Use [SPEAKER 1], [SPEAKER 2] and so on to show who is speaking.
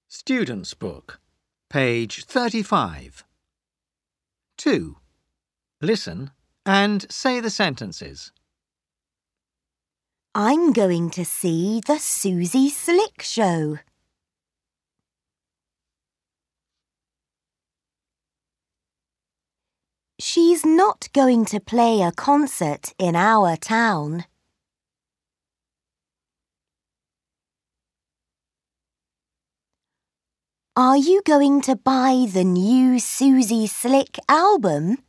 [SPEAKER 1] Student's Book, page 35. 2. Listen and say the sentences.
[SPEAKER 2] I'm going to see the Susie Slick Show. She's not going to play a concert in our town. Are you going to buy the new Susie Slick album?